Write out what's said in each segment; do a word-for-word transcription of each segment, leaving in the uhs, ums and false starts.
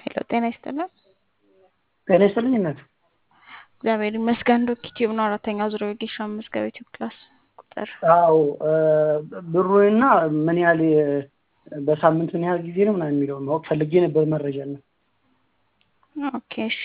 ሄሎ ጤና ይስጥልን። ጤና ይስጥልኝ እናት። እግዚአብሔር ይመስገን። ዶክ ዩቲዩብ ነው አራተኛ ዙር ወጌሻ መዝገብ ዩቲዩብ ክላስ ቁጥር አዎ ብሩና ምን ያህል በሳምንት ምን ያህል ጊዜ ነው ምናምን የሚለው ማወቅ ፈልጌ ነበር መረጃ ነው። ኦኬ እሺ።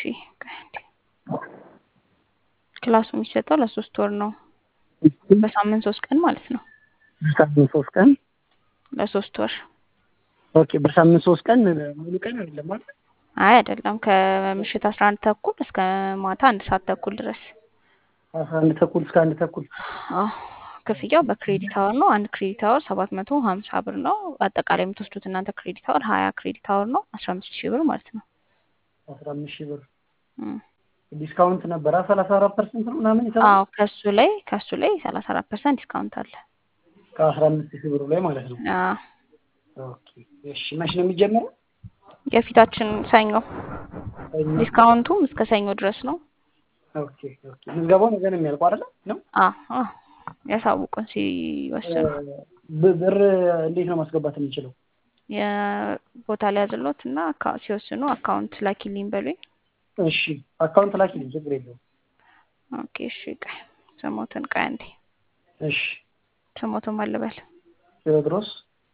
ክላሱ የሚሰጠው ለሶስት ወር ነው። በሳምንት ሶስት ቀን ማለት ነው። በሳምንት ሶስት ቀን ለሶስት ወር። ኦኬ በሳምንት ሶስት ቀን ሙሉ ቀን አይደለም ማለት? አይ አይደለም፣ ከምሽት አስራ አንድ ተኩል እስከ ማታ አንድ ሰዓት ተኩል ድረስ። አስራ አንድ ተኩል እስከ አንድ ተኩል። አዎ ክፍያው በክሬዲት አወር ነው። አንድ ክሬዲት አወር ሰባት መቶ ሀምሳ ብር ነው። አጠቃላይ የምትወስዱት እናንተ ክሬዲት አወር ሀያ ክሬዲት አወር ነው። አስራ አምስት ሺህ ብር ማለት ነው። አስራ አምስት ሺህ ብር ዲስካውንት ነበር። ሰላሳ አራት ፐርሰንት ነው ምናምን ይሰራል። አዎ ከሱ ላይ ከሱ ላይ ሰላሳ አራት ፐርሰንት ዲስካውንት አለ ከአስራ አምስት ሺህ ብር ላይ ማለት ነው። አዎ ኦኬ እሺ። መቼ ነው የሚጀምረው? የፊታችን ሰኞ። ዲስካውንቱም እስከ ሰኞ ድረስ ነው። ኦኬ ኦኬ። ምዝገባው ነገ ነው የሚያልቀው አይደል? ነው አዎ አዎ። ያሳውቁን ሲወስኑ። ብር እንዴት ነው ማስገባት የምንችለው? የቦታ ላይ ያዝሎት እና ሲወስኑ አካውንት ላኪልኝ በሉኝ። እሺ አካውንት ላኪልኝ፣ ችግር የለውም። ኦኬ እሺ። ቆይ ስሞትን ቆይ አንዴ። እሺ ስሞትን ማለበል ቴዎድሮስ።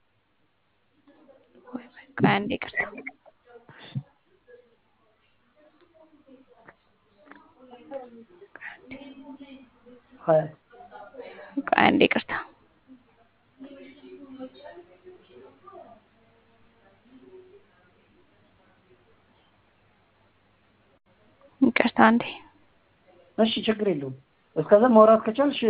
ቆይ አንዴ ይቅርታ። ሃይ ቆይ አንዴ ይቅርታ። ይቅርታ አንዴ። እሺ ችግር የለውም። እስከዛ ማውራት ከቻልሽ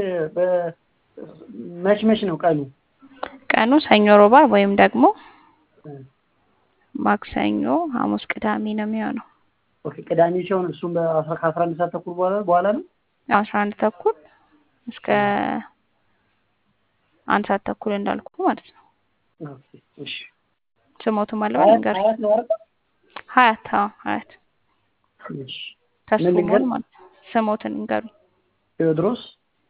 በመች መች ነው ቀኑ? ቀኑ ሰኞ፣ ሮባ ወይም ደግሞ ማክሰኞ፣ ሐሙስ፣ ቅዳሜ ነው የሚሆነው። ኦኬ ቅዳሜ ሲሆን እሱም በአስራ አንድ ሰዓት ተኩል በኋላ በኋላ ነው። አስራ አንድ ተኩል እስከ አንድ ሰዓት ተኩል እንዳልኩ ማለት ነው። ኦኬ እሺ። ስሞቱ ማለት ነው ነገር ሀያት ነው አይደል? ሀያት አዎ ሀያት። እሺ ተስሞን ማለት ስሞትን እንገሩ። ቴዎድሮስ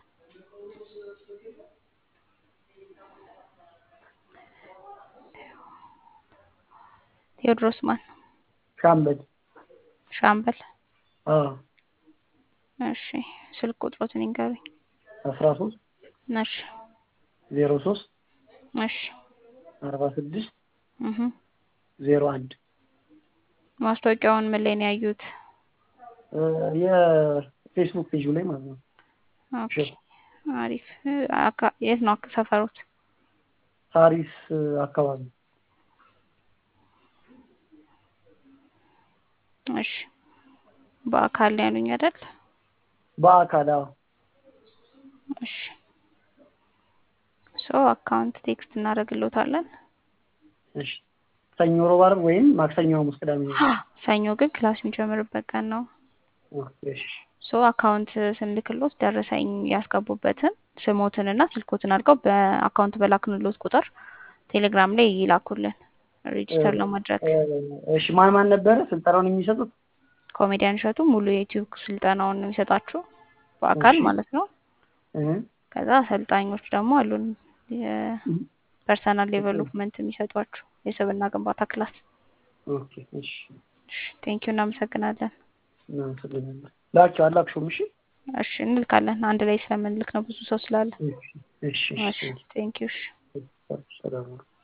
ቴዎድሮስ ማን? ሻምበል። ሻምበል አዎ እሺ። ስልክ ቁጥሮትን እንገሩኝ። አስራ ሶስት ነሽ ዜሮ ሶስት እሺ አርባ ስድስት እህ ዜሮ አንድ። ማስታወቂያውን ምን ላይ ነው ያዩት? የፌስቡክ ፔጅ ላይ ማለት ነው። ኦኬ አሪፍ። አካ የት ነው ሰፈሩት? ሳሪስ አካባቢ። እሺ በአካል ላይ ያሉኝ አይደል? በአካል አዎ። እሺ ሶ አካውንት ቴክስት እናደርግልዎታለን። እሺ ሰኞ፣ ሮብ፣ ዓርብ ወይም ማክሰኞ፣ ሐሙስ፣ ቅዳሜ። ሰኞ ግን ክላስ የሚጀምርበት ቀን ነው። እሺ ሶ አካውንት ስንልክሎት ደረሰኝ ያስገቡበትን ስሞትንና ስልኮትን አድርገው በአካውንት በላክንሎት ቁጥር ቴሌግራም ላይ ይላኩልን ሬጂስተር ለማድረግ። እሺ ማን ማን ነበረ ስልጠናውን የሚሰጡት? ኮሜዲያን እሸቱ ሙሉ የዩቲዩብ ስልጠናውን ነው የሚሰጣችሁ በአካል ማለት ነው። እህ ከዛ አሰልጣኞች ደግሞ አሉን የፐርሰናል ዴቨሎፕመንት የሚሰጧችሁ የሰብና ግንባታ ክላስ። ኦኬ እሺ ቴንክ ዩ እናመሰግናለን። እናመሰግናለን። ላኪው አላክሽውም? እሺ እሺ እንልካለን። አንድ ላይ ስለምንልክ ነው ብዙ ሰው ስላለ። እሺ እሺ እሺ ቴንክ ዩ። እሺ ሰላም